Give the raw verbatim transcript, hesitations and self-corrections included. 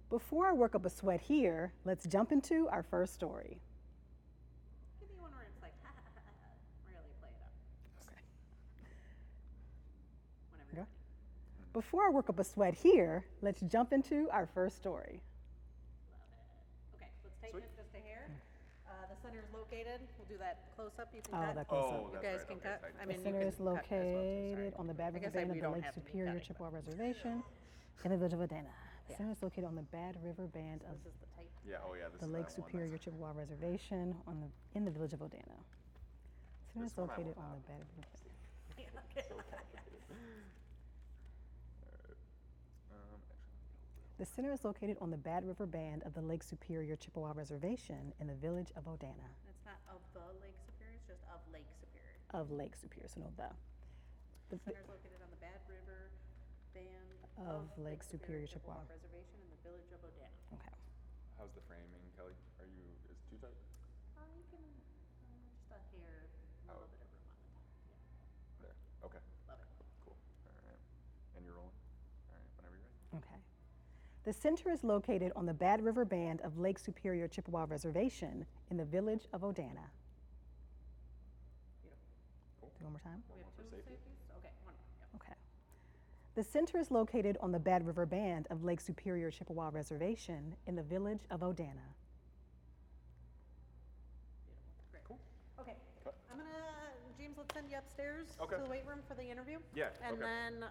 Before I work up a sweat here, let's jump into our first story. Give me one where it's like, ha ha ha ha, really play it up. Okay. Whenever you're Okay. ready. Before I work up a sweat here, let's jump into our first story. Love it. Okay, let's tighten Sweet. it just a hair. Uh, the center is located. We'll do that close up. You can Oh, cut. that close Oh, up. You that's guys right. can Okay, cut. tighten I it. The mean, center you is can cut as well, too, sorry. located on the Bad I River guess I, Band we of the don't Lake have to be Superior cutting, Chippewa but Reservation in the village of Odana. The Yeah. center is located on the Bad River Band of This is the tight. Yeah, oh yeah, this the is Lake that one. Superior That's- Chippewa Reservation on the, in the village of Odana. The center This is one I located will on the not. Bad River. Yeah, So okay. complicated. Alright. Um, actually, The center is located on the Bad River Band of the Lake Superior Chippewa Reservation in the village of Odana. It's not of the Lake Superior, it's just of Lake Superior. Of Lake Superior, so no the. The The- center is located on the Bad River Band Of Lake Superior, Chippewa. Reservation in the village of Odana. Okay. how's the framing, Kelly? Are you, is too tight? Uh, you can, uh, just a hair, a little Oh. bit of room on the top. Yeah, There, okay, love it. cool, alright. And you're rolling? Alright, whenever you're ready. Okay. The center is located on the Bad River Band of Lake Superior Chippewa Reservation in the village of Odana. Beautiful. Cool. Do one more time. One We more have for two safety. safeties? Okay, one more, yep. Okay. The center is located on the Bad River Band of Lake Superior Chippewa Reservation in the village of Odana. Beautiful, great. Cool. Okay, Cut. I'm gonna, James, let's send you upstairs Okay. to the weight room for the interview. Yeah, And okay. then